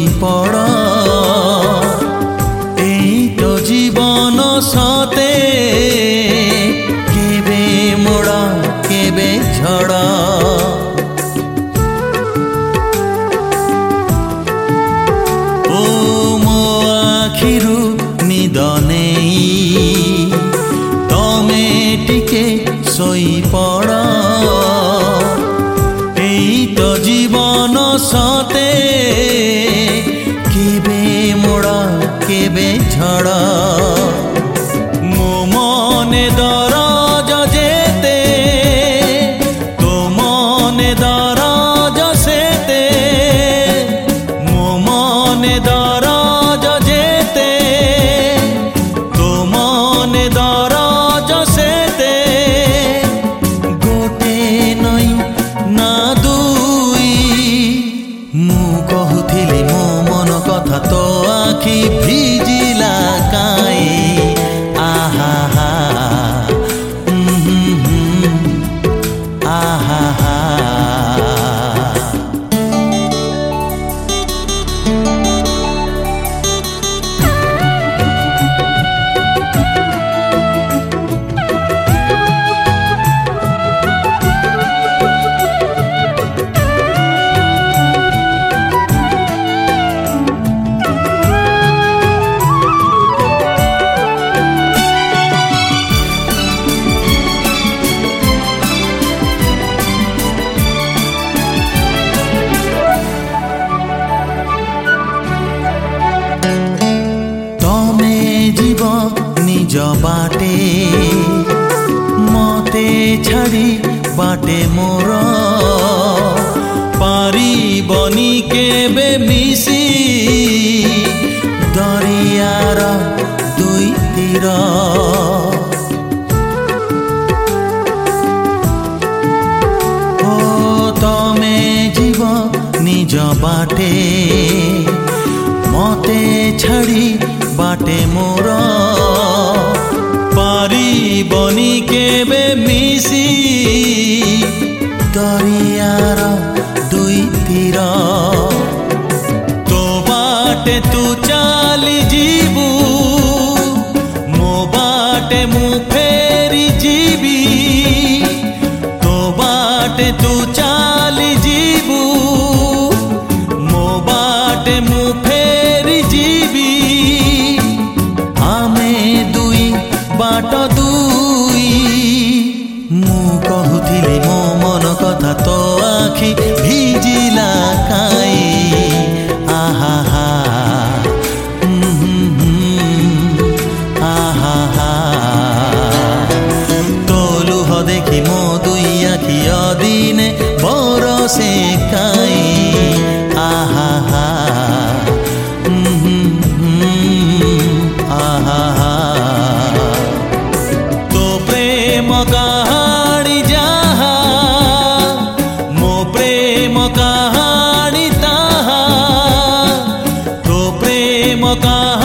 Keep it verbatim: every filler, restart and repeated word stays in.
पड़ तो जीवन सते केबे मोड़ा केबे झड़ ओ मो आखिरु निद नहीं तमे टिके सोई पड़ तो जीवन सते केबे मोड़ा केबे झड़ मो मने दरज जेते तो मने दरज सेते मो मने दरज जेते तो मने दरज सेते गोटे नई ना दुई मु कहूथिली मो मन कथा तो आखि भिजिला काई आहा हा आहा हा निज बाटे मते छाड़ी बाटे मोर पारिबनी केबे मिसी दरियार दुई तीर ओ तमे जीव निज बाटे मते छाड़ी बाटे मोर पारिबनी केबे मिसी दरियार दुई तीर तो बाटे तू चाली जीबू मो बाटे मु फेरी जीबी तो बाटे तू चाली जीबू मो बाटे मु फेरी जीबी बाट दुई मु कहूथिली मो मन कथा तो आखि भिजिला काई आहा हा आहा हा तो लुह देखी मो दुई आखि अदिने बरसे काई आहा हा आहा हा प्रेम कहानी जहा मो प्रेम कहानी ताहा तो प्रेम कहानी